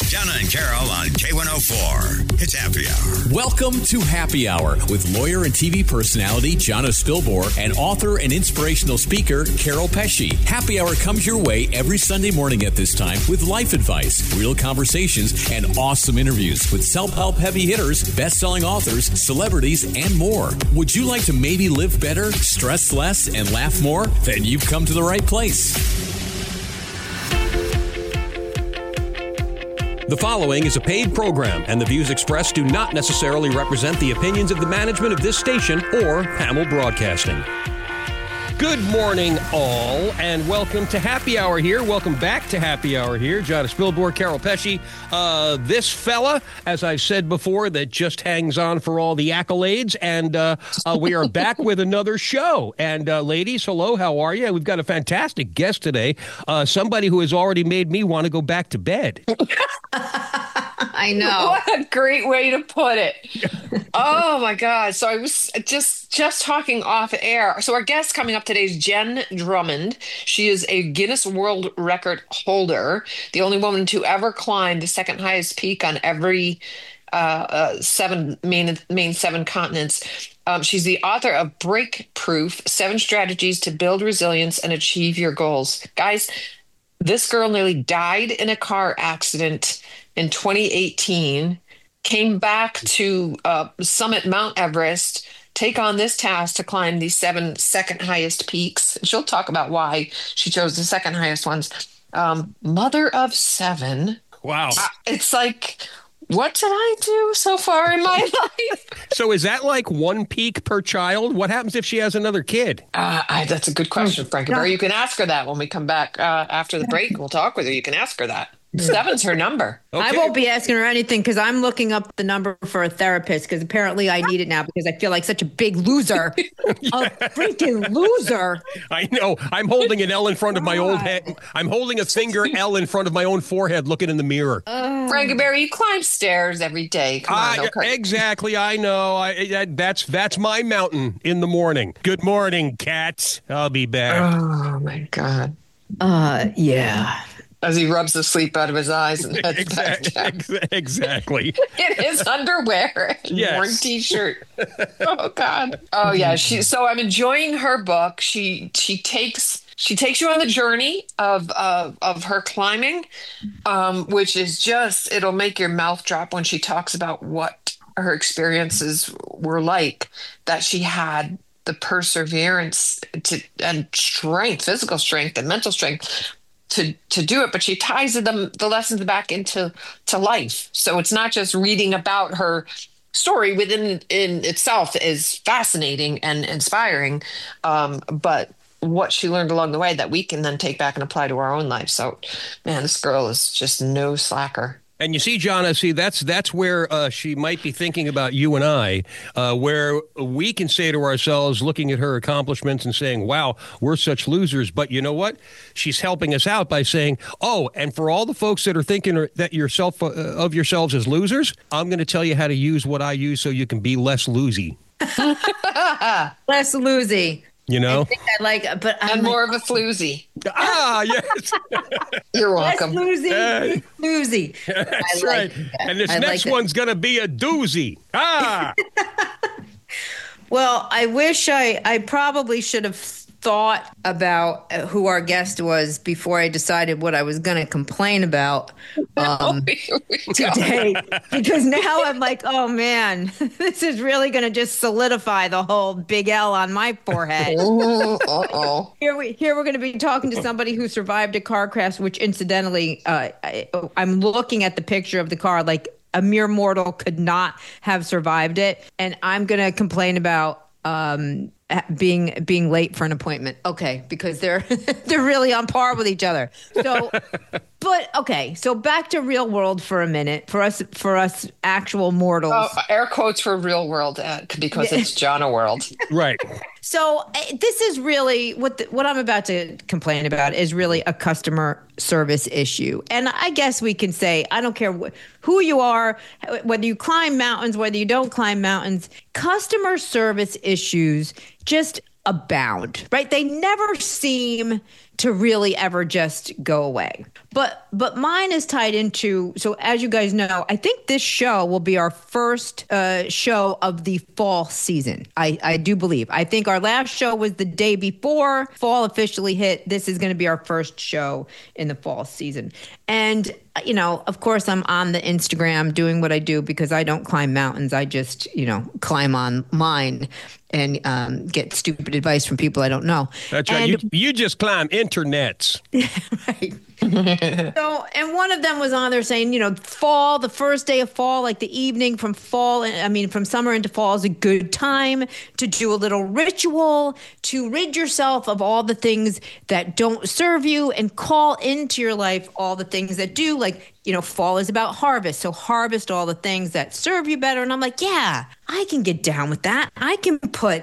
Donna and Carol on K104. It's Happy Hour. Welcome to Happy Hour with lawyer and TV personality Jonna Spilbor and author and inspirational speaker Carol Pesci. Happy Hour comes your way every Sunday morning at this time with life advice, real conversations, and awesome interviews with self-help heavy hitters, best-selling authors, celebrities, and more. Would you like to maybe live better, stress less, and laugh more? Then you've come to the right place. The following is a paid program, and the views expressed do not necessarily represent the opinions of the management of this station or Hamill Broadcasting. Good morning, all, and welcome to Happy Hour here. Welcome back to Happy Hour here. Jonna Spilbor, Carol Pesci. This fella, as I've said before, that just hangs on for all the accolades, and we are back with another show. And ladies, hello, how are you? We've got a fantastic guest today, somebody who has already made me want to go back to bed. I know. What a great way to put it. Oh my God. So I was just talking off air. So our guest coming up today is Jen Drummond. She is a Guinness World Record holder, the only woman to ever climb the second highest peak on every main seven continents. She's the author of Break Proof: 7 Strategies to Build Resilience and Achieve Your Goals. Guys, this girl nearly died in a car accident in 2018, came back to summit Mount Everest, take on this task to climb these 7 second highest peaks. She'll talk about why she chose the second highest ones. Mother of 7. Wow. It's like, what did I do so far in my life? So is that like 1 peak per child? What happens if she has another kid? That's a good question, Frankie. No. You can ask her that when we come back after the break. We'll talk with her. You can ask her that. 7's her number. Okay. I won't be asking her anything because I'm looking up the number for a therapist because apparently I need it now because I feel like such a big loser. A freaking loser. I know. I'm holding an L in front of my old head. I'm holding a finger L in front of my own forehead looking in the mirror. Frankie Barry, you climb stairs every day. Come on, okay. Exactly. I know. That's my mountain in the morning. Good morning, cats. I'll be back. Oh, my God. Yeah. As he rubs the sleep out of his eyes and heads back down. Exactly. In his underwear and Yes. worn t-shirt. Oh, God. Oh, yeah. So I'm enjoying her book. She takes you on the journey of her climbing, which is just, it'll make your mouth drop when she talks about what her experiences were like, that she had the perseverance and strength, physical strength and mental strength to do it, but she ties the lessons back into life. So it's not just reading about her story in itself is fascinating and inspiring, but what she learned along the way that we can then take back and apply to our own life. So, man, this girl is just no slacker. And you see, Jonna, that's where she might be thinking about you and I, where we can say to ourselves, looking at her accomplishments and saying, wow, we're such losers. But you know what? She's helping us out by saying, oh, and for all the folks that are thinking that of yourselves as losers, I'm going to tell you how to use what I use so you can be less loosey. Less loosey. You know? I think I like, but And more of a floozy. Yes. You're less welcome. loosey. Loosey. That's I right. like that. And this I next like one's going to be a doozy. Well, I wish I probably should have thought about who our guest was before I decided what I was going to complain about today. Because now I'm like, oh man, this is really going to just solidify the whole big L on my forehead. Uh-oh. Here we're going to be talking to somebody who survived a car crash, which incidentally, I'm looking at the picture of the car like a mere mortal could not have survived it. And I'm going to complain about being late for an appointment. Okay, because they're really on par with each other. So, but okay, so back to real world for a minute for us actual mortals. Air quotes for real world because it's Jonna world. Right. So this is really what I'm about to complain about is really a customer service issue. And I guess we can say, I don't care who you are, whether you climb mountains, whether you don't climb mountains, customer service issues just abound, right? They never seem to really ever just go away. But mine is tied into, so as you guys know, I think this show will be our first show of the fall season. I do believe. I think our last show was the day before fall officially hit. This is going to be our first show in the fall season. And, you know, of course, I'm on the Instagram doing what I do because I don't climb mountains. I just, you know, climb online and get stupid advice from people I don't know. That's right. You just climb internets. Right. So, and one of them was on there saying, you know, fall, the first day of fall, like the evening from from summer into fall is a good time to do a little ritual to rid yourself of all the things that don't serve you and call into your life all the things that do. Like, you know, fall is about harvest. So harvest all the things that serve you better. And I'm like, yeah, I can get down with that. I can put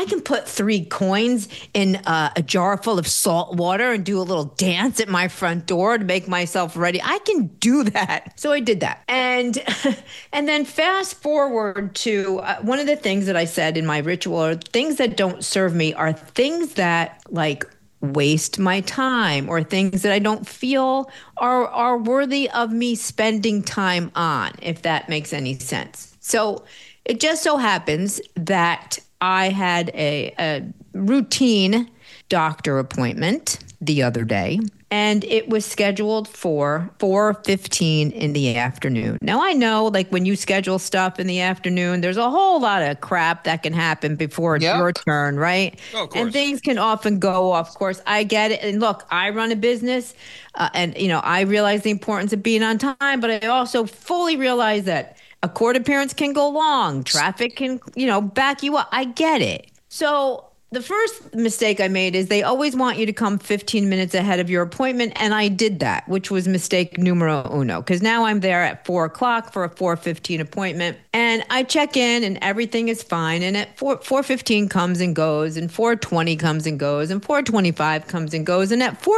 3 coins in a jar full of salt water and do a little dance at my front door to make myself ready. I can do that. So I did that. And then fast forward to one of the things that I said in my ritual, or things that don't serve me, are things that like waste my time, or things that I don't feel are worthy of me spending time on, if that makes any sense. So it just so happens that I had a routine doctor appointment the other day, and it was scheduled for 4:15 in the afternoon. Now, I know, like, when you schedule stuff in the afternoon, there's a whole lot of crap that can happen before it's your turn, right? Oh, of course. And things can often go off course. I get it. And look, I run a business, and, you know, I realize the importance of being on time, but I also fully realize that a court appearance can go long. Traffic can, you know, back you up. I get it. So the first mistake I made is they always want you to come 15 minutes ahead of your appointment. And I did that, which was mistake numero uno, because now I'm there at 4 o'clock for a 4:15 appointment. And I check in and everything is fine. And at 4:15 comes and goes, and 4:20 comes and goes, and 4:25 comes and goes. And at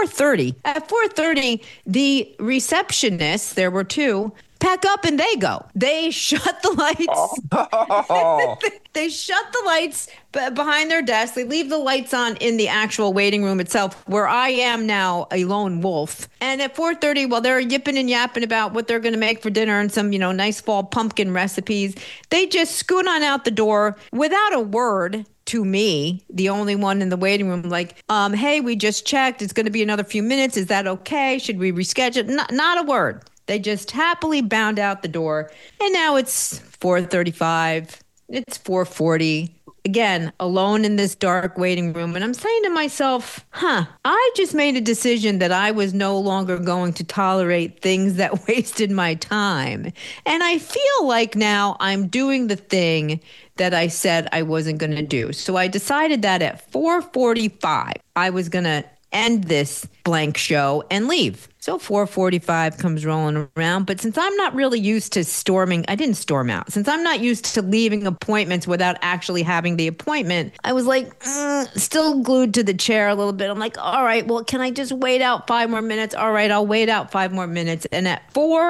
4:30, the receptionists, there were 2, pack up and they go. They shut the lights. Oh. They shut the lights behind their desk. They leave the lights on in the actual waiting room itself, where I am now a lone wolf. And at 4:30, while they're yipping and yapping about what they're going to make for dinner and some, you know, nice fall pumpkin recipes, they just scoot on out the door without a word to me, the only one in the waiting room, like, hey, we just checked. It's going to be another few minutes. Is that okay? Should we reschedule? Not a word. They just happily bound out the door. And now it's 4:35. It's 4:40. Again, alone in this dark waiting room. And I'm saying to myself, I just made a decision that I was no longer going to tolerate things that wasted my time. And I feel like now I'm doing the thing that I said I wasn't going to do. So I decided that at 4:45, I was going to end this blank show and leave. So 4:45 comes rolling around. But since I'm not really used to storming, I didn't storm out. Since I'm not used to leaving appointments without actually having the appointment, I was like, still glued to the chair a little bit. I'm like, all right, well, can I just wait out 5 more minutes? All right, I'll wait out 5 more minutes. And at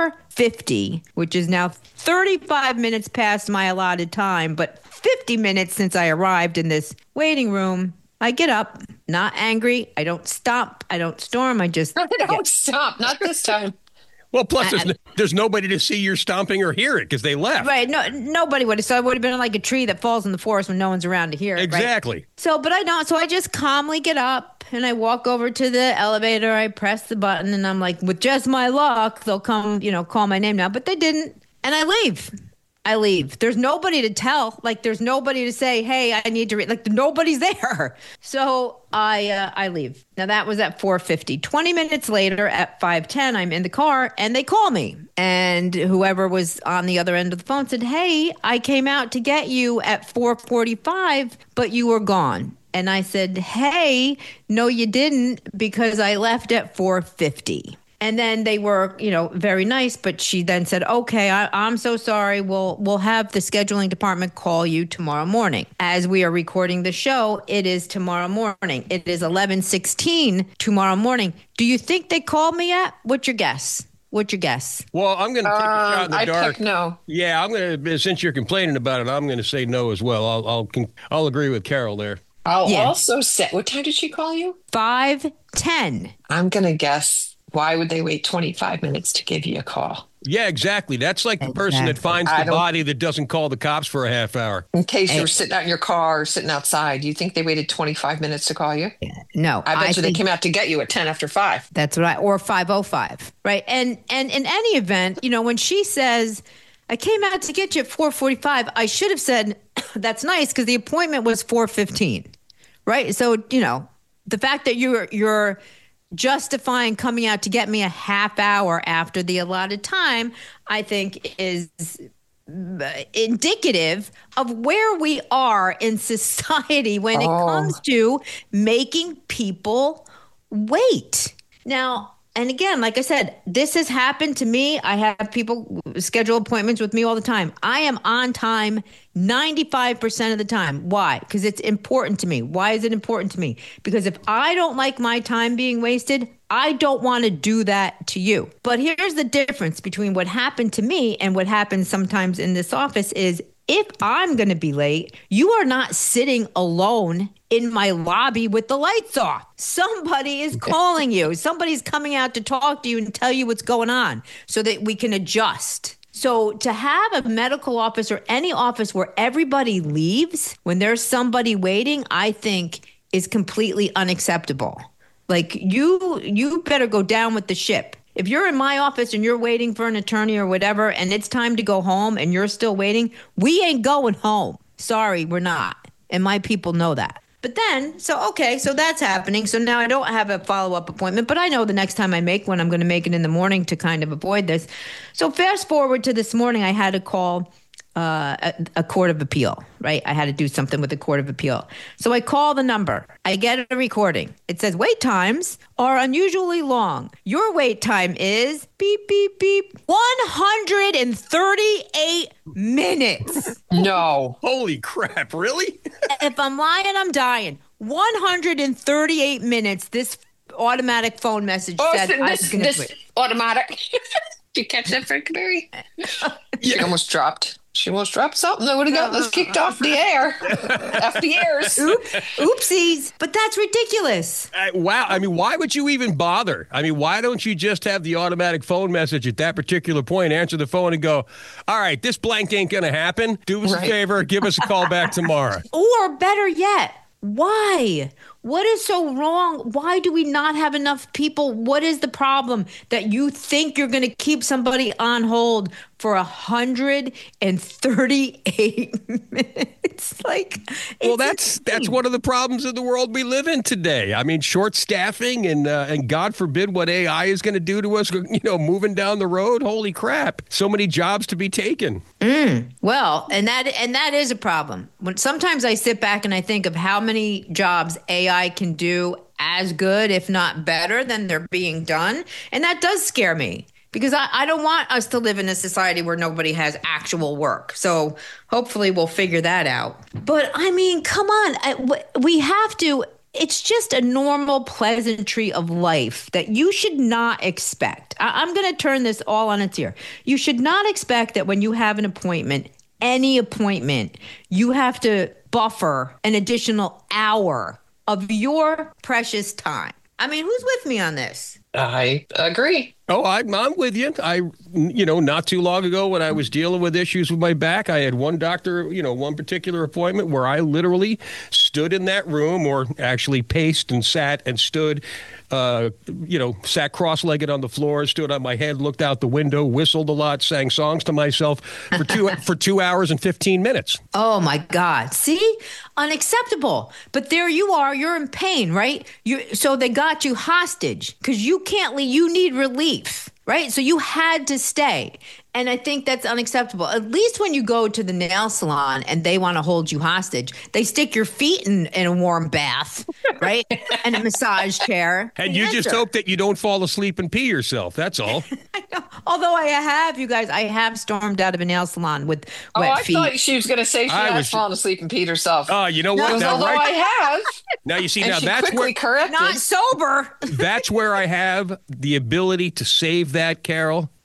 4:50, which is now 35 minutes past my allotted time, but 50 minutes since I arrived in this waiting room, I get up, not angry. I don't stomp. I don't storm. I just don't stop. Not this time. Well, plus there's nobody to see your stomping or hear it because they left. Right. No, nobody would have. So I would have been like a tree that falls in the forest when no one's around to hear it. Exactly. Right? So, but I don't. So I just calmly get up and I walk over to the elevator. I press the button and I'm like, with just my luck, they'll come, you know, call my name now. But they didn't. And I leave. There's nobody to tell. Like, there's nobody to say, hey, I need to read. Like, nobody's there. So I leave. Now, that was at 4:50. 20 minutes later at 5:10, I'm in the car and they call me. And whoever was on the other end of the phone said, hey, I came out to get you at 4:45, but you were gone. And I said, hey, no, you didn't, because I left at 4:50. And then they were, you know, very nice. But she then said, okay, I'm so sorry. We'll have the scheduling department call you tomorrow morning. As we are recording the show, it is tomorrow morning. It is 11:16 tomorrow morning. Do you think they called me yet? What's your guess? Well, I'm going to take a shot in the dark. I pick no. Yeah, I'm going to. Since you're complaining about it, I'm going to say no as well. I'll agree with Carol there. I'll Yeah. also say, what time did she call you? 5:10. I'm going to guess, why would they wait 25 minutes to give you a call? Yeah, exactly. That's like the person that finds I the don't- body that doesn't call the cops for a half hour. In case you were sitting out in your car or sitting outside, do you think they waited 25 minutes to call you? No, I bet you they think came out to get you at 10 after 5. that's right, or 5:05, right? And in any event, when she says, "I came out to get you at 4:45," I should have said, "That's nice," because the appointment was 4:15, right? So the fact that you're justifying coming out to get me a half hour after the allotted time, I think is indicative of where we are in society when it comes to making people wait. Now, and again, like I said, this has happened to me. I have people schedule appointments with me all the time. I am on time 95% of the time. Why? Because it's important to me. Why is it important to me? Because if I don't like my time being wasted, I don't want to do that to you. But here's the difference between what happened to me and what happens sometimes in this office is if I'm going to be late, you are not sitting alone in my lobby with the lights off. Somebody is calling you. Somebody's coming out to talk to you and tell you what's going on so that we can adjust. So to have a medical office or any office where everybody leaves when there's somebody waiting, I think is completely unacceptable. Like you better go down with the ship. If you're in my office and you're waiting for an attorney or whatever, and it's time to go home and you're still waiting, we ain't going home. Sorry, we're not. And my people know that. But then, so that's happening. So now I don't have a follow-up appointment, but I know the next time I make one, I'm going to make it in the morning to kind of avoid this. So fast forward to this morning, I had to call a court of appeal, right? I had to do something with the court of appeal. So I call the number. I get a recording. It says wait times are unusually long. Your wait time is beep, beep, beep, 138 minutes. No. Holy crap, really? If I'm lying, I'm dying. 138 minutes. This automatic phone message said I was going to this automatic. Did you catch that, Frank Berry? She almost dropped. She almost dropped something that would have gotten us kicked off the air. Off the airs. Oopsies. But that's ridiculous. Wow. I mean, why would you even bother? I mean, why don't you just have the automatic phone message at that particular point, answer the phone and go, all right, this blank ain't going to happen. Do us a favor. Give us a call back tomorrow. Or better yet, why? What is so wrong? Why do we not have enough people? What is the problem that you think you're going to keep somebody on hold for 138 minutes? Well, that's one of the problems of the world we live in today. I mean, short staffing and God forbid what AI is going to do to us, moving down the road. Holy crap. So many jobs to be taken. Well, and that is a problem. When sometimes I sit back and I think of how many jobs AI can do as good, if not better, than they're being done. And that does scare me because I don't want us to live in a society where nobody has actual work. So hopefully we'll figure that out. But I mean, come on, we have to. It's just a normal pleasantry of life that you should not expect. I'm going to turn this all on its ear. You should not expect that when you have an appointment, any appointment, you have to buffer an additional hour of your precious time. I mean, who's with me on this? I agree. Oh, I'm with you. Not too long ago when I was dealing with issues with my back, I had one doctor, one particular appointment where I literally stood in that room, or actually paced and sat and stood, sat cross-legged on the floor, stood on my head, looked out the window, whistled a lot, sang songs to myself for 2 hours and 15 minutes. Oh my God. See? Unacceptable. But there you are. You're in pain, right? So they got you hostage because you can't leave. You need relief, right? So you had to stay. And I think that's unacceptable. At least when you go to the nail salon and they want to hold you hostage, they stick your feet in a warm bath, right? And a massage chair. And you just hope that you don't fall asleep and pee yourself. That's all. I know. Although I have stormed out of a nail salon with wet feet. I thought she was going to say she has fallen asleep and peed herself. Oh, you know what? Although I have. Now you see, and now she that's quickly corrected. Not sober. That's where I have the ability to save that, Carol.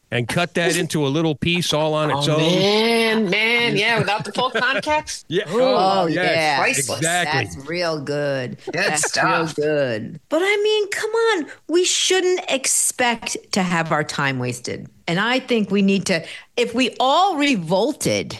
and cut that into a little piece all on its own. Man, yeah, without the full context. Yeah. Oh, yes, yeah. Priceless. Exactly. That's real good. That's stuff. real good. But I mean, come on. We shouldn't expect to have our time wasted. And I think we need to, if we all revolted,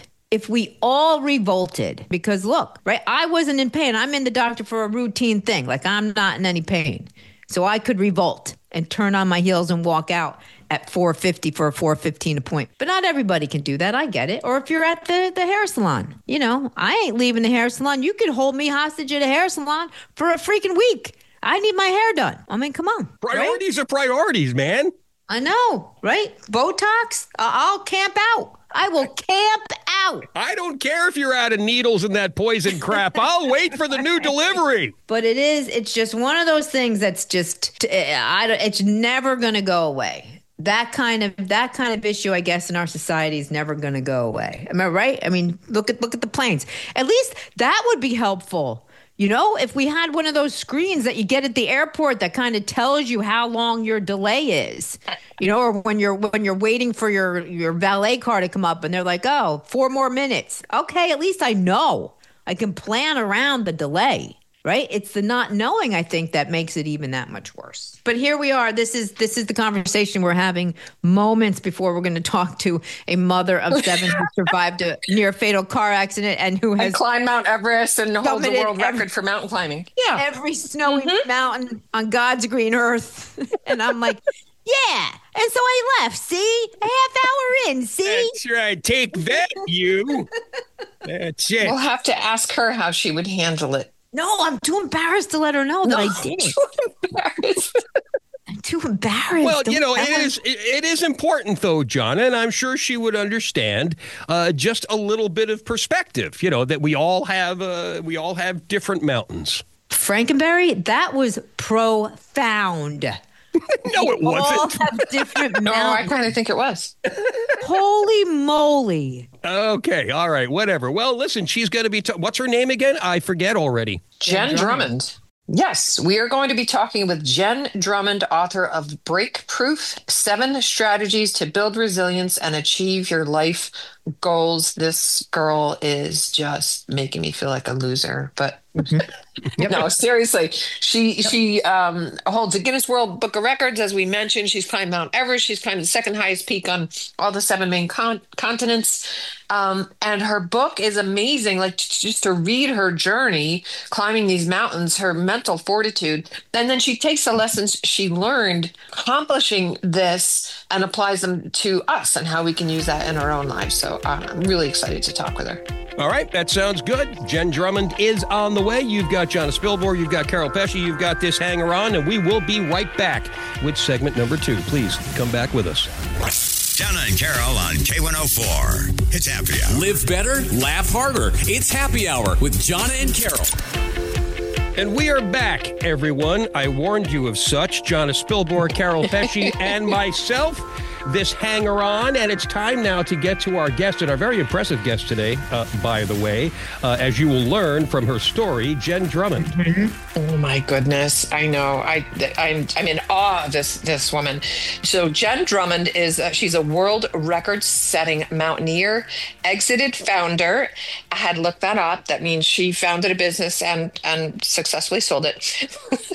because look, right, I wasn't in pain. I'm in the doctor for a routine thing. Like, I'm not in any pain. So I could revolt and turn on my heels and walk out at 4:50 for a 4:15 appointment. But not everybody can do that. I get it. Or if you're at the hair salon, I ain't leaving the hair salon. You could hold me hostage at a hair salon for a freaking week. I need my hair done. I mean, come on. Priorities are priorities, man. I know, right? Botox, I'll camp out. I will camp out. I don't care if you're out of needles and that poison crap. I'll wait for the new delivery. But it's just one of those things that's just, it's never going to go away. That kind of issue, I guess, in our society is never going to go away. Am I right? I mean, look at the planes. At least that would be helpful. If we had one of those screens that you get at the airport that kind of tells you how long your delay is, or when you're waiting for your valet car to come up and they're like, 4 more minutes. Okay, at least I know. I can plan around the delay, right? It's the not knowing, I think, that makes it even that much worse. But here we are. This is the conversation we're having moments before we're going to talk to a mother of 7 who survived a near fatal car accident and who has climbed Mount Everest and holds the world record for mountain climbing. Yeah. Every snowy mountain on God's green earth. And I'm like, yeah. And so I left. See? A half hour in. See? That's right. Take that, you. That's it. We'll have to ask her how she would handle it. No, I'm too embarrassed to let her know that I did. I'm too embarrassed. Well, it is important, though, John, and I'm sure she would understand just a little bit of perspective. That we all have different mountains. Frankenberry, that was profound. No, it wasn't. All have different mountains. No, I kind of think it was. Holy moly. Okay, all right, whatever. Well, listen, she's going to be... what's her name again? I forget already. Jen Drummond. Yes, we are going to be talking with Jen Drummond, author of Break Proof, 7 Strategies to Build Resilience and Achieve Your Life Goals. This girl is just making me feel like a loser, but no, seriously. She holds a Guinness World Book of Records. As we mentioned, she's climbed Mount Everest. She's climbed the second highest peak on all the 7 main continents. And her book is amazing. Like, just to read her journey climbing these mountains, her mental fortitude. And then she takes the lessons she learned accomplishing this and applies them to us and how we can use that in our own lives. So I'm really excited to talk with her. All right, that sounds good. Jen Drummond is on the way. You've got Jonna Spilborn, you've got Carol Pesci, you've got this hanger on, and we will be right back with segment number 2. Please come back with us. Jonna and Carol on K104. It's Happy Hour. Live better, laugh harder. It's Happy Hour with Jonna and Carol. And we are back, everyone. I warned you of such. Jonna Spilborn, Carol Pesci, and myself. This hanger-on, and it's time now to get to our guest, and our very impressive guest today, by the way, as you will learn from her story, Jen Drummond. Mm-hmm. Oh my goodness, I know. I'm in awe of this woman. So Jen Drummond is she's a world record-setting mountaineer, exited founder. I had looked that up. That means she founded a business and successfully sold it.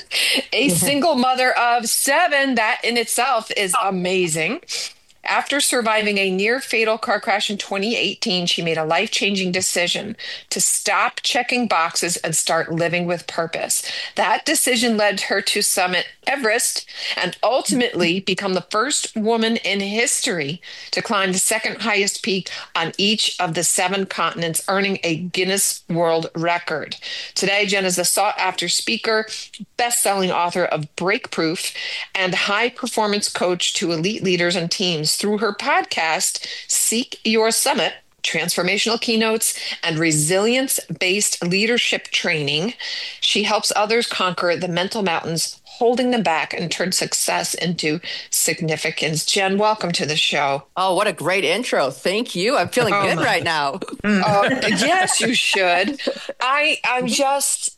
A single mother of 7. That in itself is amazing. After surviving a near-fatal car crash in 2018, she made a life-changing decision to stop checking boxes and start living with purpose. That decision led her to summit Everest and ultimately become the first woman in history to climb the second highest peak on each of the 7 continents, earning a Guinness World Record. Today, Jen is a sought-after speaker, best-selling author of Break Proof, and high-performance coach to elite leaders and teams. Through her podcast, Seek Your Summit, transformational keynotes, and resilience-based leadership training, she helps others conquer the mental mountains, holding them back and turn success into significance. Jen, welcome to the show. Oh, what a great intro. Thank you. I'm feeling good right now. Yes, you should. I'm just,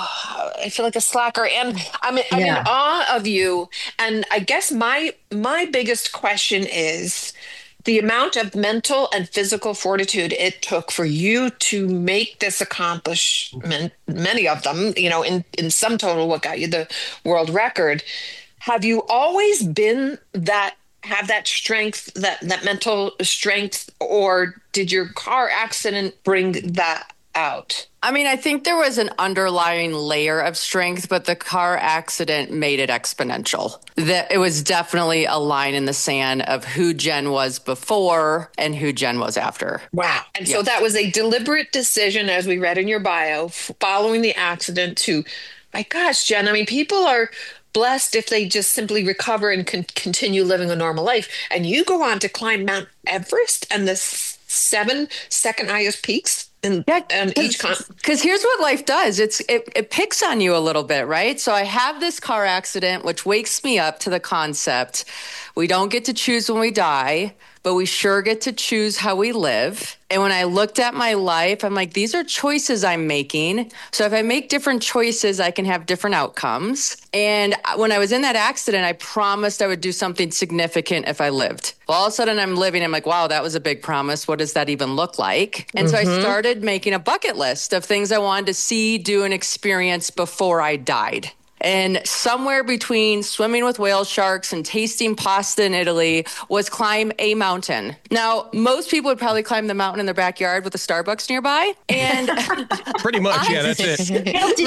I feel like a slacker, and I'm in awe of you. And I guess my biggest question is the amount of mental and physical fortitude it took for you to make this accomplishment, many of them, in sum total, what got you the world record. Have you always been have that strength, that mental strength, or did your car accident bring that out? I mean, I think there was an underlying layer of strength, but the car accident made it exponential. That it was definitely a line in the sand of who Jen was before and who Jen was after. Wow. And so that was a deliberate decision, as we read in your bio, following the accident to, my gosh, Jen, I mean, people are blessed if they just simply recover and continue living a normal life. And you go on to climb Mount Everest and the 7 second highest peaks. Because here's what life does. It picks on you a little bit, right? So I have this car accident, which wakes me up to the concept. We don't get to choose when we die, but we sure get to choose how we live. And when I looked at my life, I'm like, these are choices I'm making. So if I make different choices, I can have different outcomes. And when I was in that accident, I promised I would do something significant if I lived. Well, all of a sudden I'm living. I'm like, wow, that was a big promise. What does that even look like? And so I started making a bucket list of things I wanted to see, do, and experience before I died. And somewhere between swimming with whale sharks and tasting pasta in Italy was climb a mountain. Now, most people would probably climb the mountain in their backyard with a Starbucks nearby. And pretty much, that's it.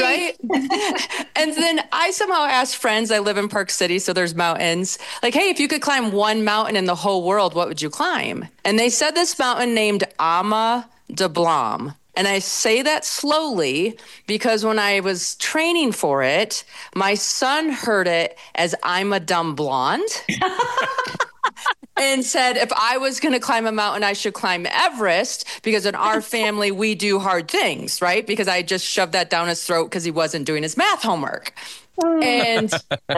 Right? And then I somehow asked friends, I live in Park City, so there's mountains, like, hey, if you could climb one mountain in the whole world, what would you climb? And they said this mountain named Ama de Blanc. And I say that slowly because when I was training for it, my son heard it as I'm a dumb blonde and said if I was going to climb a mountain, I should climb Everest because in our family, we do hard things, right? Because I just shoved that down his throat because he wasn't doing his math homework. And and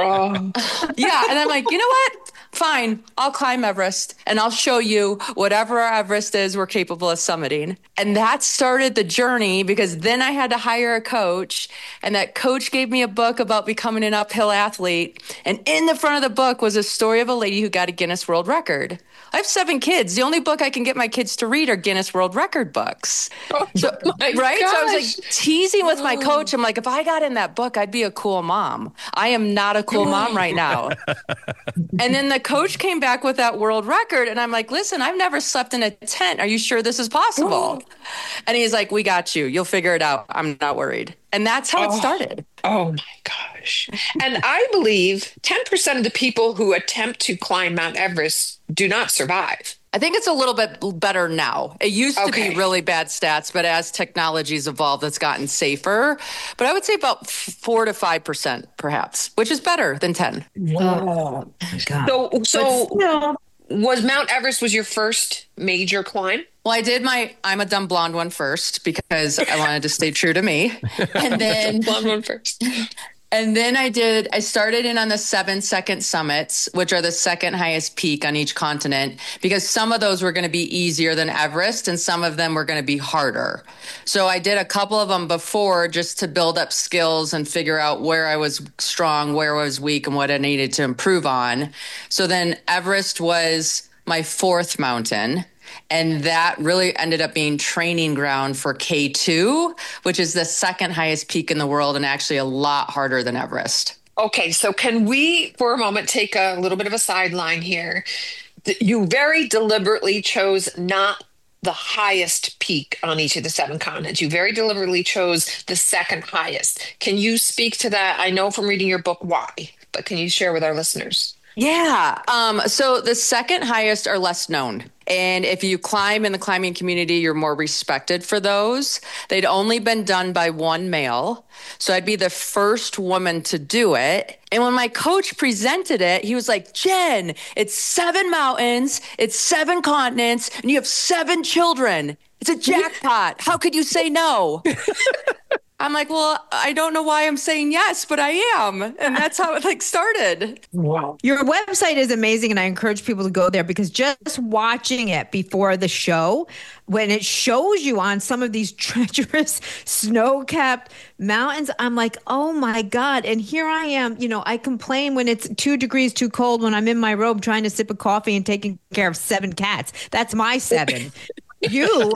I'm like, you know what? Fine, I'll climb Everest and I'll show you whatever Everest is we're capable of summiting. And that started the journey because then I had to hire a coach, and that coach gave me a book about becoming an uphill athlete. And in the front of the book was a story of a lady who got a Guinness World Record. I have 7 kids. The only book I can get my kids to read are Guinness World Record books. Right? Gosh. So I was like teasing with my coach. I'm like, if I got in that book, I'd be a cool mom. I am not a cool mom right now. And then the coach came back with that world record. And I'm like, listen, I've never slept in a tent. Are you sure this is possible? And he's like, we got you. You'll figure it out. I'm not worried. And that's how it started. Oh my gosh. And I believe 10% of the people who attempt to climb Mount Everest do not survive. I think it's a little bit better now. It used to be really bad stats, but as technology's evolved, it's gotten safer. But I would say about 4 to 5%, perhaps, which is better than 10. Oh, God. So was Mount Everest was your first major climb? Well, I did I'm a dumb blonde one first because I wanted to stay true to me. And then blonde one first. And then I started in on the 7 second summits, which are the second highest peak on each continent, because some of those were going to be easier than Everest and some of them were going to be harder. So I did a couple of them before just to build up skills and figure out where I was strong, where I was weak, and what I needed to improve on. So then Everest was my 4th mountain. And that really ended up being training ground for K2, which is the second highest peak in the world and actually a lot harder than Everest. Okay, so can we, for a moment, take a little bit of a sideline here? You very deliberately chose not the highest peak on each of the 7 continents. You very deliberately chose the second highest. Can you speak to that? I know from reading your book why, but can you share with our listeners? Yeah. So the second highest are less known. And if you climb in the climbing community, you're more respected for those. They'd only been done by one male. So I'd be the first woman to do it. And when my coach presented it, he was like, Jen, it's 7 mountains, it's 7 continents, and you have 7 children. It's a jackpot. How could you say no? I'm like, well, I don't know why I'm saying yes, but I am. And that's how it like started. Wow. Your website is amazing, and I encourage people to go there because just watching it before the show, when it shows you on some of these treacherous snow-capped mountains, I'm like, oh my God. And here I am, I complain when it's 2 degrees too cold when I'm in my robe trying to sip a coffee and taking care of 7 cats. That's my 7. You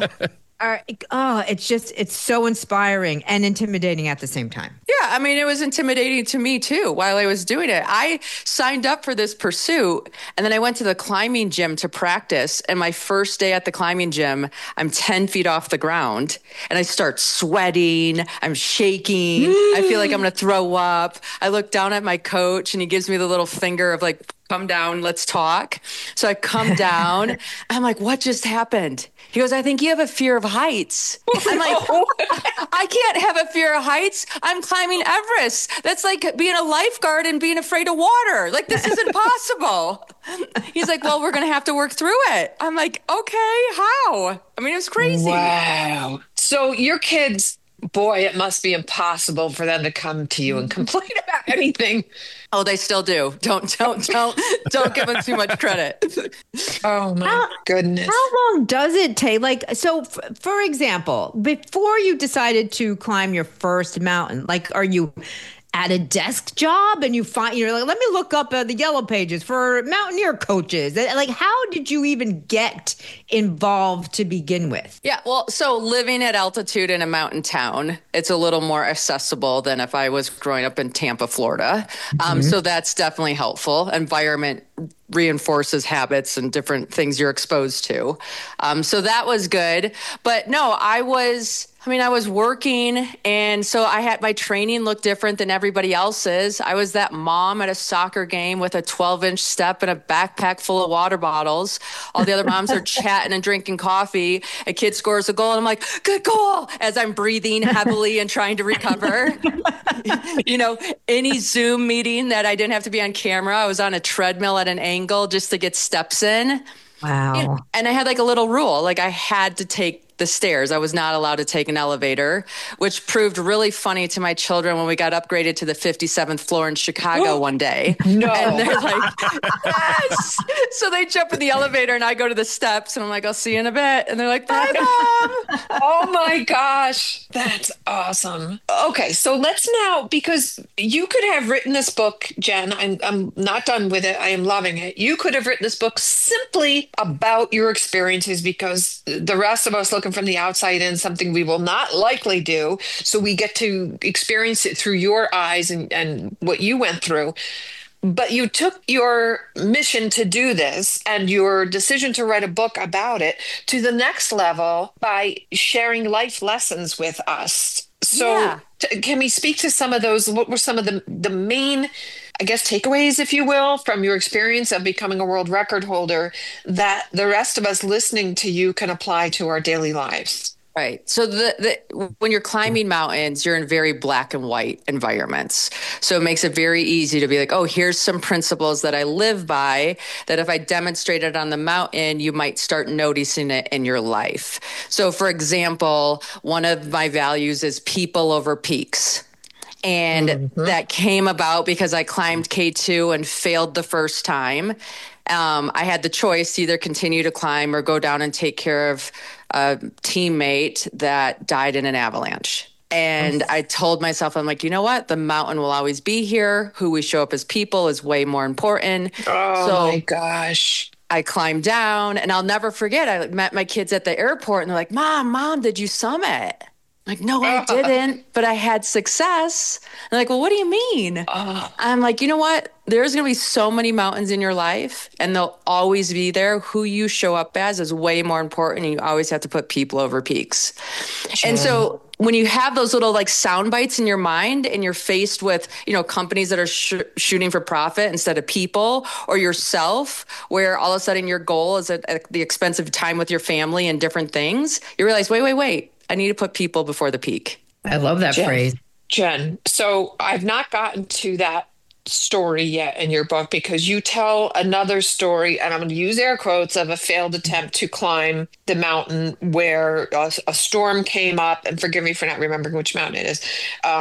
it's so inspiring and intimidating at the same time. Yeah, I mean, it was intimidating to me too while I was doing it. I signed up for this pursuit and then I went to the climbing gym to practice. And my first day at the climbing gym, I'm 10 feet off the ground and I start sweating. I'm shaking. I feel like I'm going to throw up. I look down at my coach and he gives me the little finger of like, come down, let's talk. So I come down. I'm like, what just happened? He goes, I think you have a fear of heights. I'm like, I can't have a fear of heights. I'm climbing Everest. That's like being a lifeguard and being afraid of water. Like, this isn't possible. He's like, well, we're going to have to work through it. I'm like, okay, how? I mean, it was crazy. Wow. So your kids, boy, it must be impossible for them to come to you and complain about anything. Oh, they still do. Don't give them too much credit. Oh my goodness. How long does it take? Like, so for example, before you decided to climb your first mountain, like, are you at a desk job and you're like, let me look up the yellow pages for mountaineer coaches. Like, how did you even get involved to begin with? Yeah, well, so living at altitude in a mountain town, it's a little more accessible than if I was growing up in Tampa, Florida. So that's definitely helpful. Environment reinforces habits and different things you're exposed to. So that was good. But no, I was working, and so I had my training looked different than everybody else's. I was that mom at a soccer game with a 12-inch step and a backpack full of water bottles. All the other moms are chatting and drinking coffee. A kid scores a goal, and I'm like, good goal, as I'm breathing heavily and trying to recover. Any Zoom meeting that I didn't have to be on camera, I was on a treadmill at an angle just to get steps in. Wow. And I had like a little rule, like I had to take the stairs. I was not allowed to take an elevator, which proved really funny to my children when we got upgraded to the 57th floor in Chicago one day. No. And they're like, yes. So they jump in the elevator and I go to the steps and I'm like, I'll see you in a bit. And they're like, bye, Mom. Oh my gosh. That's awesome. Okay. So let's now, because you could have written this book, Jen, I'm not done with it. I am loving it. You could have written this book simply about your experiences because the rest of us looking from the outside in, something we will not likely do. So we get to experience it through your eyes and what you went through. But you took your mission to do this and your decision to write a book about it to the next level by sharing life lessons with us. So can we speak to some of those? What were some of the main, I guess, takeaways, if you will, from your experience of becoming a world record holder that the rest of us listening to you can apply to our daily lives? Right. So when you're climbing mountains, you're in very black and white environments. So it makes it very easy to be like, oh, here's some principles that I live by that if I demonstrate it on the mountain, you might start noticing it in your life. So for example, one of my values is people over peaks. And that came about because I climbed K2 and failed the first time. I had the choice to either continue to climb or go down and take care of a teammate that died in an avalanche. And I told myself, I'm like, you know what? The mountain will always be here. Who we show up as people is way more important. Oh my gosh. I climbed down and I'll never forget. I met my kids at the airport and they're like, Mom, did you summit? I'm like, no, I didn't, but I had success. They're like, well, what do you mean? I'm like, you know what? There's going to be so many mountains in your life and they'll always be there. Who you show up as is way more important. And you always have to put people over peaks. Sure. And so when you have those little like sound bites in your mind and you're faced with, companies that are shooting for profit instead of people, or yourself, where all of a sudden your goal is at the expense of time with your family and different things, you realize, wait. I need to put people before the peak. I love that phrase. Jen, so I've not gotten to that story yet in your book, because you tell another story, and I'm going to use air quotes, of a failed attempt to climb the mountain where a storm came up, and forgive me for not remembering which mountain it is.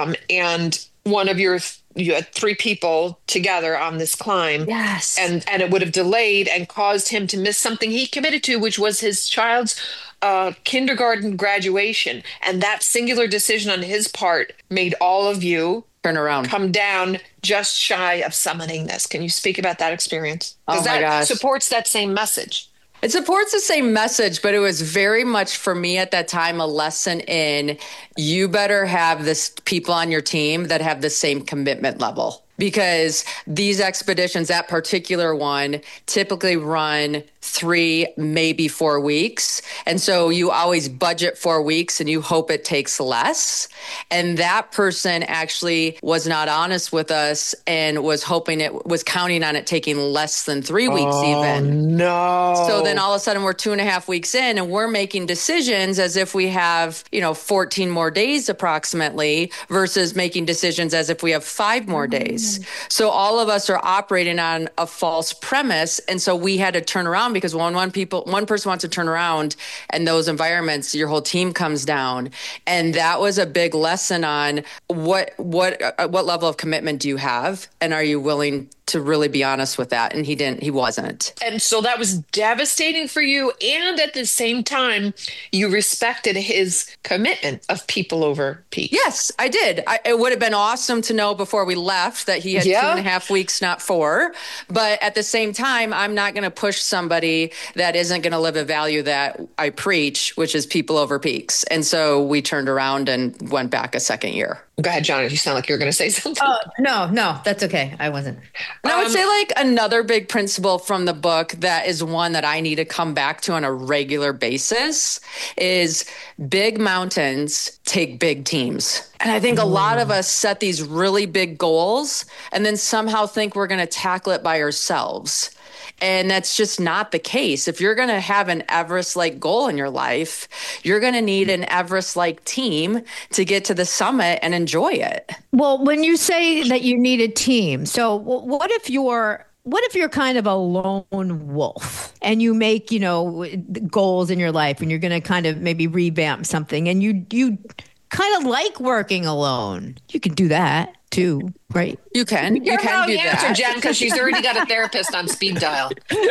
And one of you had three people together on this climb. Yes. And it would have delayed and caused him to miss something he committed to, which was his child's kindergarten graduation. And that singular decision on his part made all of you turn around, come down just shy of summoning this. Can you speak about that experience? Because that supports that same message. It supports the same message, but it was very much for me at that time a lesson in you better have this people on your team that have the same commitment level. Because these expeditions, that particular one, typically run 3, maybe 4 weeks. And so you always budget 4 weeks and you hope it takes less. And that person actually was not honest with us and was counting on it taking less than 3 weeks even. No. So then all of a sudden we're 2.5 weeks in and we're making decisions as if we have, 14 more days approximately versus making decisions as if we have 5 more days. So all of us are operating on a false premise. And so we had to turn around, because when one person wants to turn around in those environments, your whole team comes down. And that was a big lesson on what level of commitment do you have? And are you willing to really be honest with that? And he wasn't. And so that was devastating for you. And at the same time, you respected his commitment of people over peaks. Yes, I did. It would have been awesome to know before we left that he had 2.5 weeks, not 4. But at the same time, I'm not going to push somebody that isn't going to live a value that I preach, which is people over peaks. And so we turned around and went back a second year. Go ahead, John. You sound like you're going to say something. No, that's okay. I wasn't. And I would say another big principle from the book that is one that I need to come back to on a regular basis is big mountains take big teams. And I think a lot of us set these really big goals and then somehow think we're going to tackle it by ourselves. And that's just not the case. If you're going to have an Everest-like goal in your life, you're going to need an Everest-like team to get to the summit and enjoy it. Well, when you say that you need a team, so what if you're kind of a lone wolf and you make, goals in your life and you're going to kind of maybe revamp something and you kind of like working alone? You can do that too, right? You can do that. Jen, because she's already got a therapist on speed dial.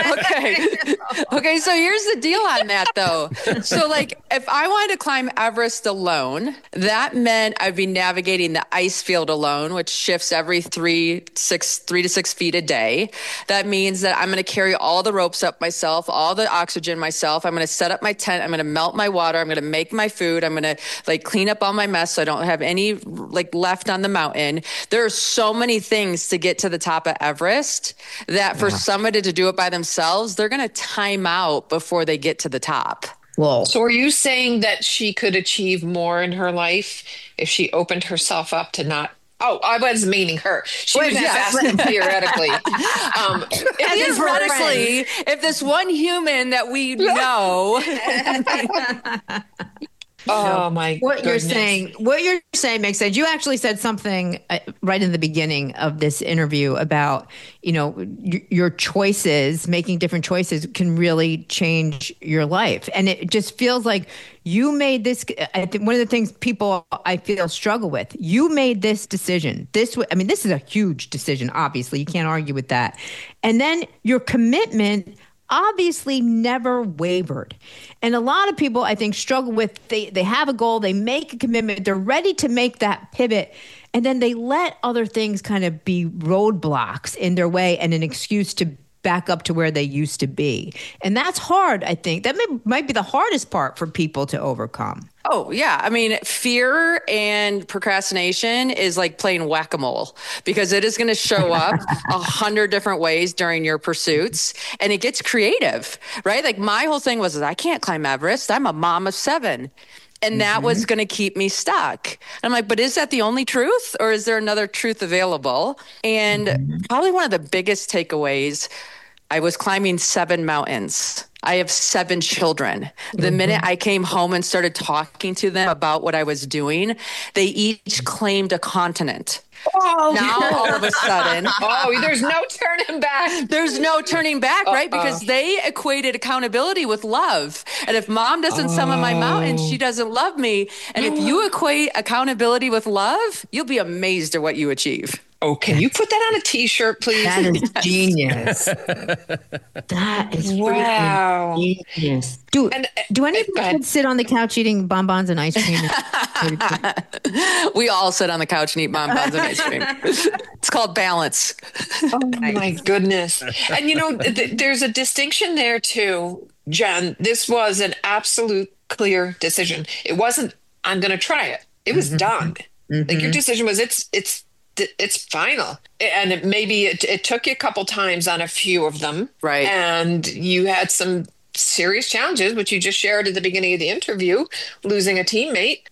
Okay. So here's the deal on that, though. So, if I wanted to climb Everest alone, that meant I'd be navigating the ice field alone, which shifts every 3 to 6 feet a day. That means that I'm going to carry all the ropes up myself, all the oxygen myself. I'm going to set up my tent. I'm going to melt my water. I'm going to make my food. I'm going to clean up all my mess so I don't have any left on the mountain. There are so many things to get to the top of Everest that for somebody to do it by themselves, they're going to time out before they get to the top. Whoa. So are you saying that she could achieve more in her life if she opened herself up to not? Oh, I was meaning her. She was just asking theoretically. Theoretically, if this one human that we know... Oh my! What you're saying makes sense. You actually said something right in the beginning of this interview about your choices, making different choices can really change your life, and it just feels like you made this. I think one of the things people I feel struggle with. You made this decision. This is a huge decision. Obviously, you can't argue with that. And then your commitment obviously never wavered. And a lot of people, I think, struggle with, they have a goal, they make a commitment, they're ready to make that pivot, and then they let other things kind of be roadblocks in their way and an excuse to back up to where they used to be. And that's hard, I think. That might be the hardest part for people to overcome. Oh, yeah. Fear and procrastination is like playing whack-a-mole because it is going to show up 100 different ways during your pursuits, and it gets creative, right? My whole thing was, I can't climb Everest. I'm a mom of 7. And that was going to keep me stuck. And I'm like, but is that the only truth, or is there another truth available? And probably one of the biggest takeaways, I was climbing 7 mountains I have 7 children. The minute I came home and started talking to them about what I was doing, they each claimed a continent. Oh, now all of a sudden, there's no turning back. There's no turning back, right? Because they equated accountability with love. And if mom doesn't summon my mountain, she doesn't love me. And if you equate accountability with love, you'll be amazed at what you achieve. Oh, can you put that on a t-shirt, please? That is genius. That is wow. Genius. Do any of your kids sit on the couch eating bonbons and ice cream? We all sit on the couch and eat bonbons and ice cream. It's called balance. Oh my goodness. And there's a distinction there too, Jen. This was an absolute clear decision. It wasn't, I'm going to try it. It was done. Like your decision was, it's final. And it took you a couple times on a few of them. Right. And you had some serious challenges, which you just shared at the beginning of the interview, losing a teammate.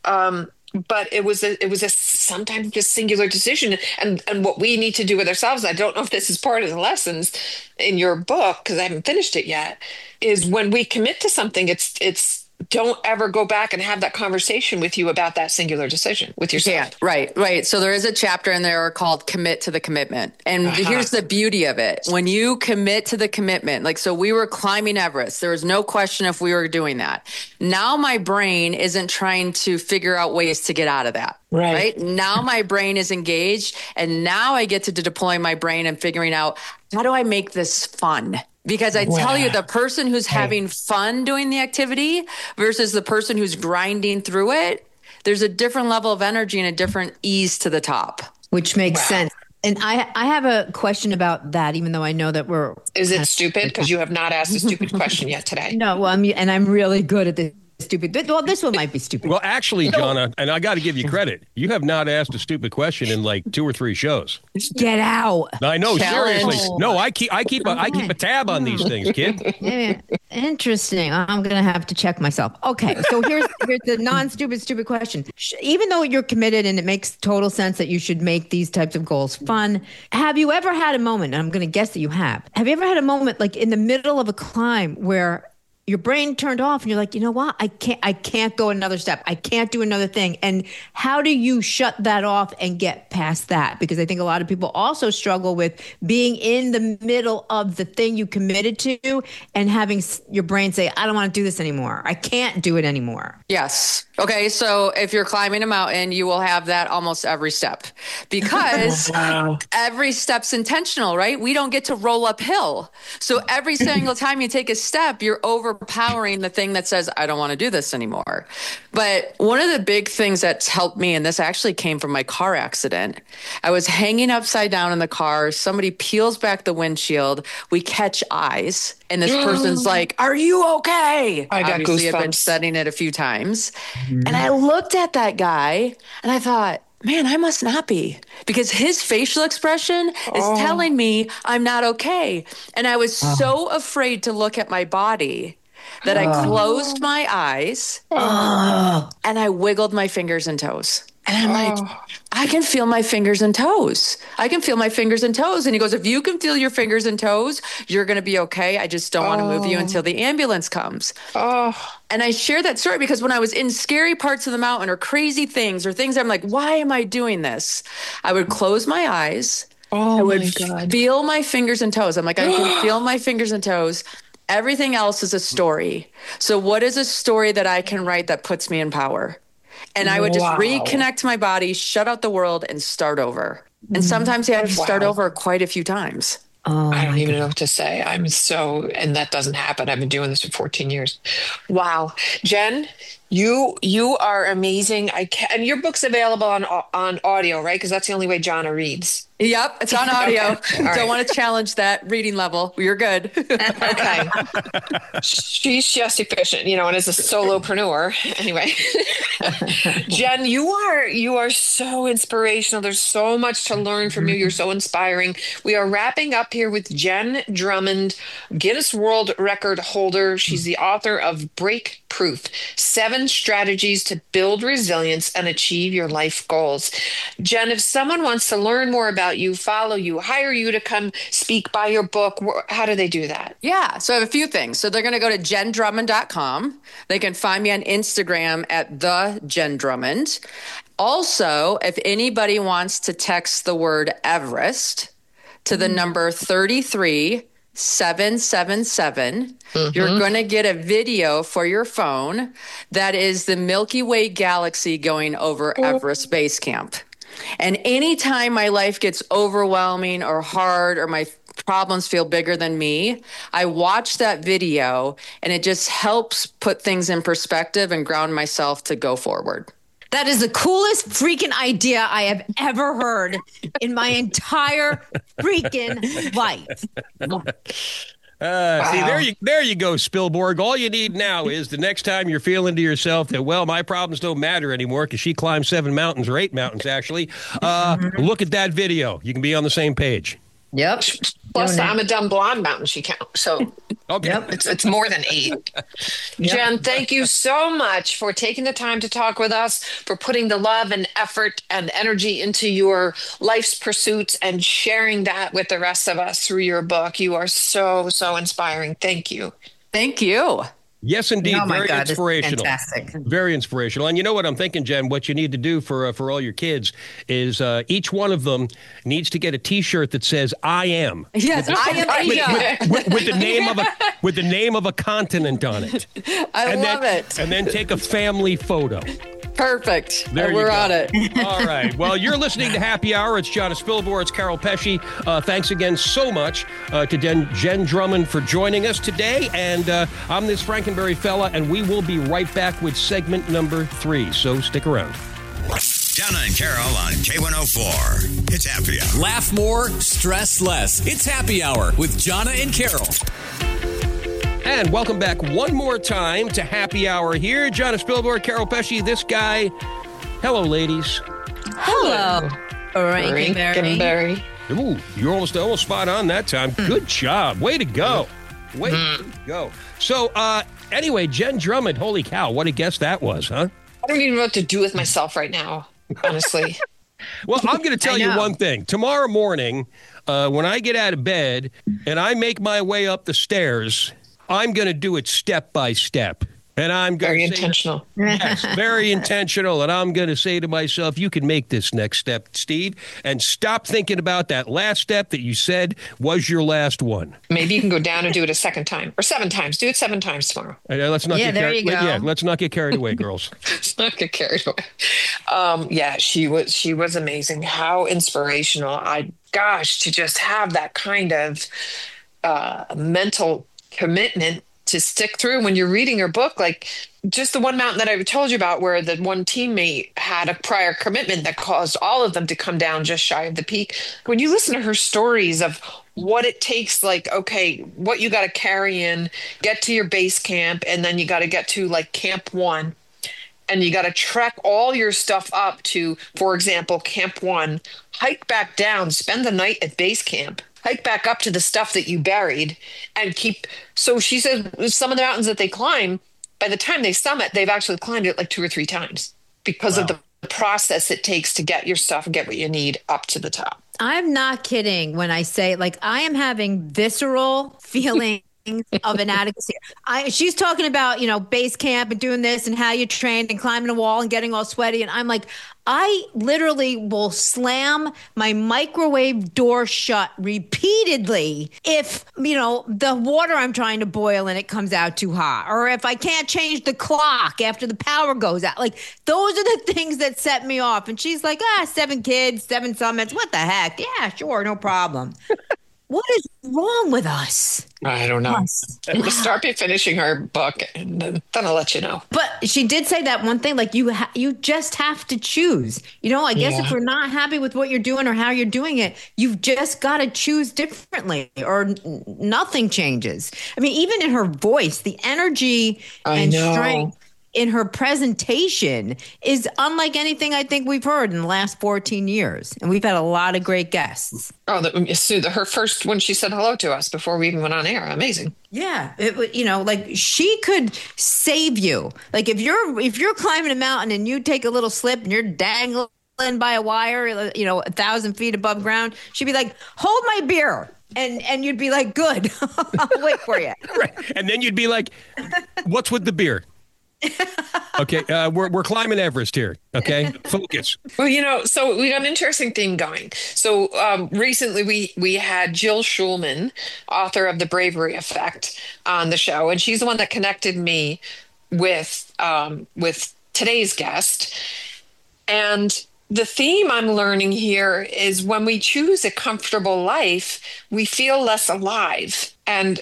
But it was a sometimes just singular decision. And what we need to do with ourselves, I don't know if this is part of the lessons in your book, because I haven't finished it yet, is when we commit to something, it's don't ever go back and have that conversation with you about that singular decision with yourself. Yeah, right. So there is a chapter in there called Commit to the Commitment. And here's the beauty of it. When you commit to the commitment, like, so we were climbing Everest. There was no question if we were doing that. Now my brain isn't trying to figure out ways to get out of that. Right. Now my brain is engaged, and now I get to deploy my brain and figuring out, how do I make this fun? Because I tell you, the person who's having fun doing the activity versus the person who's grinding through it, there's a different level of energy and a different ease to the top. Which makes sense. And I have a question about that, even though I know that we're... Is it stupid? Because you have not asked a stupid question yet today. No, well, I'm really good at this. Stupid. Well, this one might be stupid. Well, actually, Jonna, and I got to give you credit. You have not asked a stupid question in like 2 or 3 shows. Get out. I know, seriously. No, I keep a tab on these things, kid. Yeah, interesting. I'm gonna have to check myself. Okay, so here's the stupid question. Even though you're committed and it makes total sense that you should make these types of goals fun, have you ever had a moment? And I'm gonna guess that you have. Have you ever had a moment like in the middle of a climb where your brain turned off and you're like, you know what? I can't go another step. I can't do another thing. And how do you shut that off and get past that? Because I think a lot of people also struggle with being in the middle of the thing you committed to and having your brain say, I don't want to do this anymore. I can't do it anymore. Yes. Okay. So if you're climbing a mountain, you will have that almost every step, because every step's intentional, right? We don't get to roll uphill. So every single time you take a step, you're overpowering the thing that says, I don't want to do this anymore. But one of the big things that's helped me, and this actually came from my car accident, I was hanging upside down in the car. Somebody peels back the windshield. We catch eyes. And this person's like, are you okay? I got Obviously, goosebumps. I've been studying it a few times. And I looked at that guy and I thought, man, I must not be, because his facial expression is telling me I'm not okay. And I was so afraid to look at my body that I closed my eyes and I wiggled my fingers and toes. And I'm like, I can feel my fingers and toes. I can feel my fingers and toes. And he goes, if you can feel your fingers and toes, you're going to be okay. I just don't want to move you until the ambulance comes. And I share that story because when I was in scary parts of the mountain or crazy things or things I'm like, why am I doing this? I would close my eyes. I would feel my fingers and toes. I'm like, I can feel my fingers and toes. Everything else is a story. So what is a story that I can write that puts me in power? And I would just reconnect my body, shut out the world, and start over. And sometimes you have to start over quite a few times. I don't even know what to say. And that doesn't happen. I've been doing this for 14 years. Wow. Jen, you are amazing. And your book's available on audio, right? Because that's the only way Jonna reads. Yep, it's on audio. Okay. Don't want to challenge that reading level. You're good. Okay. She's just efficient, and as a solopreneur. Anyway, Jen, you are so inspirational. There's so much to learn from you. You're so inspiring. We are wrapping up here with Jen Drummond, Guinness World Record holder. She's the author of Break Proof: 7 7 strategies to build resilience and achieve your life goals. Jen, if someone wants to learn more about you, follow you, hire you to come speak, buy your book, how do they do that? Yeah. So I have a few things. So they're going to go to jendrummond.com. They can find me on Instagram at the Jen Drummond. Also, if anybody wants to text the word Everest to the number 33777, you're going to get a video for your phone that is the Milky Way galaxy going over Everest Base Camp. And anytime my life gets overwhelming or hard or my problems feel bigger than me, I watch that video and it just helps put things in perspective and ground myself to go forward. That is the coolest freaking idea I have ever heard in my entire freaking life. See, there you go, Spielberg. All you need now is the next time you're feeling to yourself that, well, my problems don't matter anymore because she climbed 7 mountains or 8 mountains, actually. Look at that video. You can be on the same page. Yep. Plus, I'm a dumb blonde mountain she counts. So okay. Yep. It's more than 8. Jen, thank you so much for taking the time to talk with us, for putting the love and effort and energy into your life's pursuits and sharing that with the rest of us through your book. You are so, so inspiring. Thank you. Thank you. Yes, indeed. Oh my Very God, this is inspirational. fantastic. Very inspirational. And you know what I'm thinking, Jen? What you need to do for all your kids is each one of them needs to get a T-shirt that says "I am." Yes, I am Asia. With the name of a continent on it. I love it. And then take a family photo. Perfect. There We're you go. on it. All right. Well, you're listening to Happy Hour. It's John Spilborn. It's Carol Pesci. Thanks again so much to Jen Drummond for joining us today. And I'm this Frankenberry fella, and we will be right back with segment number 3. So stick around. Donna and Carol on K104. It's Happy Hour. Laugh more, stress less. It's Happy Hour with Jonna and Carol. And welcome back one more time to Happy Hour here. John Spilborn, Carol Pesci, this guy. Hello, ladies. Hello. Frankenberry. Ooh, you're almost spot on that time. Good job. Way to go. Way to go. So, anyway, Jen Drummond, holy cow, what a guess that was, huh? I don't even know what to do with myself right now, honestly. Well, I'm going to tell you one thing. Tomorrow morning, when I get out of bed and I make my way up the stairs, I'm going to do it step by step. And I'm going very to say, intentional. Yes, very intentional. And I'm going to say to myself, you can make this next step, Steve, and stop thinking about that last step that you said was your last one. Maybe you can go down and do it a second time or 7 times. Do it 7 times tomorrow. Let's not get there you go. Yeah, let's not get carried away, girls. Let's not get carried away. Yeah, she was amazing. How inspirational. To just have that kind of mental commitment to stick through when you're reading her book, like just the one mountain that I told you about where the one teammate had a prior commitment that caused all of them to come down just shy of the peak. When you listen to her stories of what it takes, like, okay, what you got to carry in, get to your base camp, and then you got to get to like Camp 1, and you got to trek all your stuff up to, for example, Camp 1, hike back down, spend the night at base camp, hike back up to the stuff that you buried, and keep. So she says some of the mountains that they climb, by the time they summit, they've actually climbed it like 2 or 3 times because of the process it takes to get your stuff and get what you need up to the top. I'm not kidding when I say, like, I am having visceral feelings of inadequacy. She's talking about, base camp and doing this and how you trained and climbing a wall and getting all sweaty. And I'm like, I literally will slam my microwave door shut repeatedly if, the water I'm trying to boil and it comes out too hot, or if I can't change the clock after the power goes out. Like, those are the things that set me off. And she's like, 7 kids, 7 summits. What the heck? Yeah, sure. No problem. What is wrong with us? I don't know. We'll start by finishing her book, and then I'll let you know. But she did say that one thing, like you just have to choose. I guess if we're not happy with what you're doing or how you're doing it, you've just got to choose differently, or nothing changes. I mean, even in her voice, the energy and strength in her presentation is unlike anything I think we've heard in the last 14 years. And we've had a lot of great guests. Oh, her first, when she said hello to us before we even went on air. Amazing. Yeah. Like she could save you. Like if you're climbing a mountain and you take a little slip and you're dangling by a wire, 1,000 feet above ground, she'd be like, hold my beer. And you'd be like, good, I'll wait for you. Right. And then you'd be like, what's with the beer? Okay, we're climbing Everest here. Okay, focus. Well, so we got an interesting theme going. So recently we had Jill Schulman, author of The Bravery Effect, on the show, and she's the one that connected me with today's guest. And the theme I'm learning here is when we choose a comfortable life, we feel less alive. And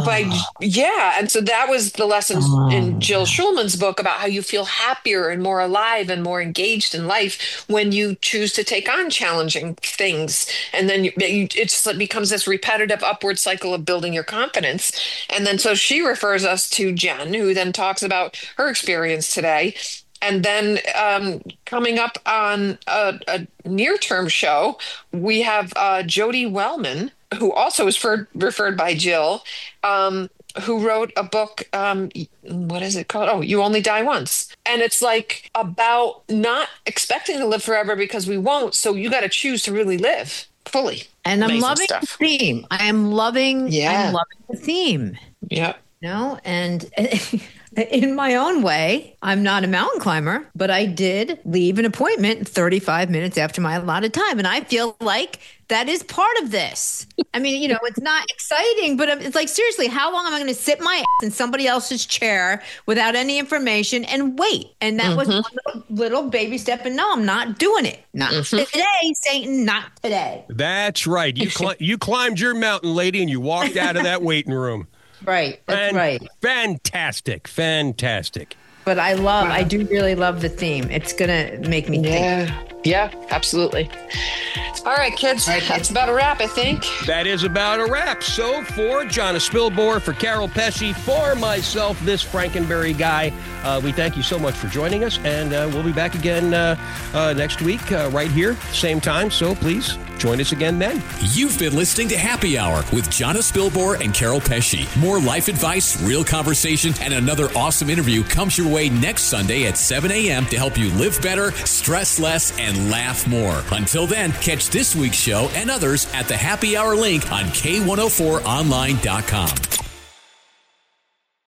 and so that was the lessons in Jill Schulman's book about how you feel happier and more alive and more engaged in life when you choose to take on challenging things. And then it becomes this repetitive upward cycle of building your confidence. And then so she refers us to Jen, who then talks about her experience today. And then coming up on a near-term show, we have Jody Wellman, who also is referred by Jill, who wrote a book, what is it called? Oh, You Only Die Once. And it's like about not expecting to live forever because we won't. So you got to choose to really live fully. And I'm loving the theme. I'm loving the theme. Yeah. And in my own way, I'm not a mountain climber, but I did leave an appointment 35 minutes after my allotted time. And I feel like that is part of this. I mean, it's not exciting, but it's like, seriously, how long am I going to sit my ass in somebody else's chair without any information and wait? And that was one little baby step. And no, I'm not doing it. Not today, Satan, not today. That's right. You climbed your mountain, lady, and you walked out of that waiting room. Right. That's right. Fantastic. But I do really love the theme. It's going to make me think. Yeah, absolutely. All right, kids. That's about a wrap, I think. That is about a wrap. So for Jonna Spilbor, for Carol Pesci, for myself, this Frankenberry guy, we thank you so much for joining us. And we'll be back again next week right here, same time. So please join us again then. You've been listening to Happy Hour with Jonna Spilbor and Carol Pesci. More life advice, real conversation, and another awesome interview comes your way next Sunday at 7 a.m. to help you live better, stress less, and laugh more. Until then, catch this week's show and others at the Happy Hour link on K104online.com.